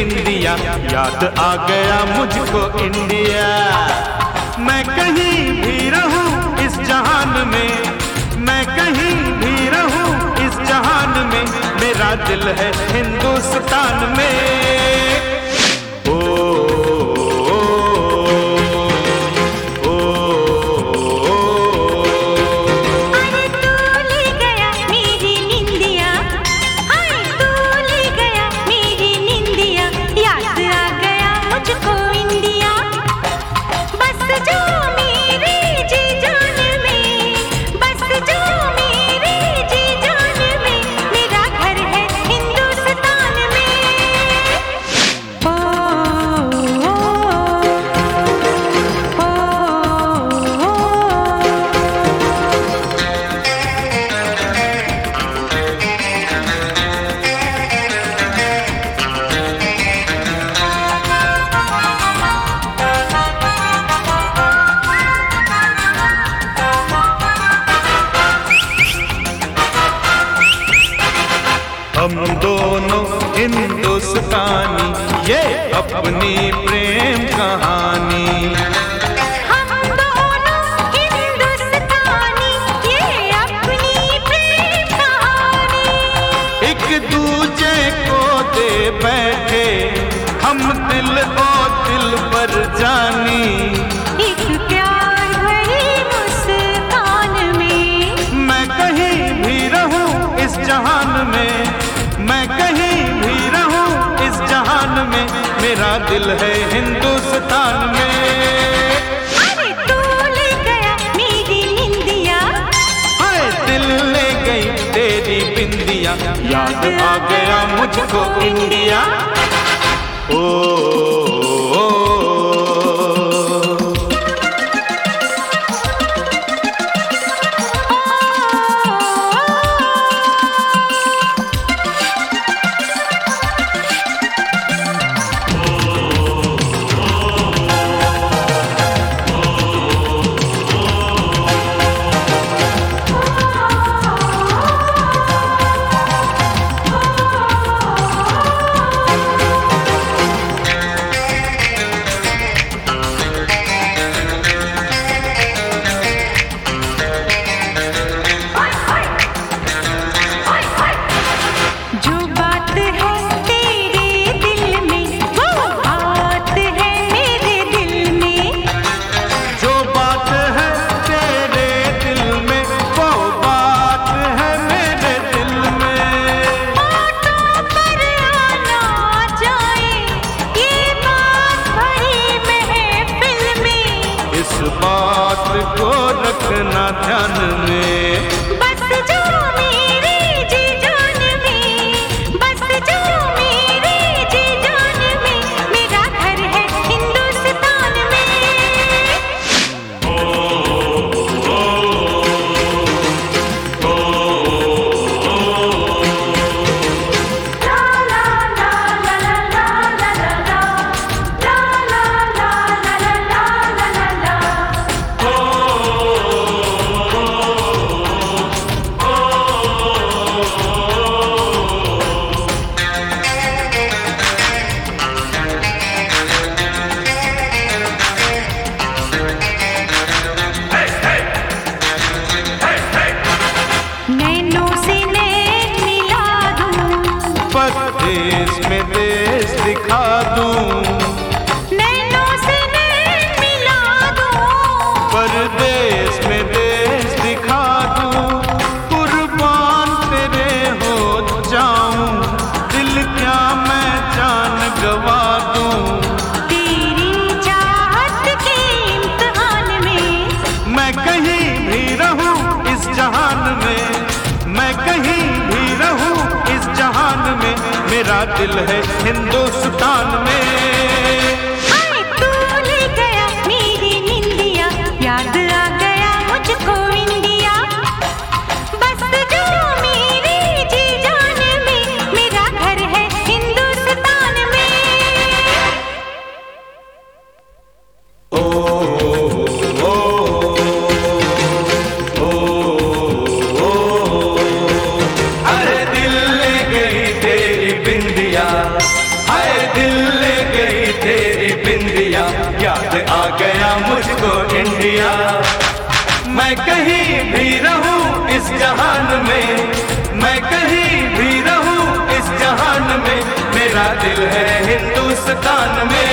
बिंदिया, याद आ गया मुझको इंडिया। मैं कहीं भी रहूं इस जहान में, मैं कहीं भी रहूं इस जहान में, मेरा दिल है हिंदुस्तान में। हम दोनों हिंदुस्तानी, ये अपनी प्रेम कहानी। हम दोनों हिंदुस्तानी, ये अपनी प्रेम कहानी। एक दूजे को दे बैठे हम दिल और दिल पर जानी, एक प्यार भरी मुस्कान में। मैं कहीं भी रहूं इस जहान में, मैं कहीं भी रहूं इस जहान में, मेरा दिल है हिंदुस्तान में। अरे तू ले गया मेरी निंदिया, हाय दिल ले गई तेरी बिंदिया, याद आ गया मुझको इंडिया। ओ बात को रखना ध्यान में, बस जो मेरे जी जान में, बस जो मेरे जी जान में, मेरा घर है हिंदुस्तान में। देश में देश दिखा दूं, नैनों से नैन मिला दूं, परदेश में देश दिखा दूं, कुर्बान तेरे हो जाऊं, दिल क्या मैं जान गवा दूं। तेरी चाहत के इम्तिहान में, मैं कहीं भी रहूं इस जहान में, मैं कहीं भी रहूं इस जहान में, मेरा दिल है हिंदुस्तान में। हाय तू ले गया मेरी निंदिया, याद आ गया मुझको इंडिया। बस जो मेरे जी जान में, मेरा घर है हिंदुस्तान में। ओ ओ ओ ओ, अरे दिल ले गई तेरी बिंदिया, हाय दिल जहान में, मैं कहीं भी रहूं इस जहान में, मेरा दिल है हिंदुस्तान में।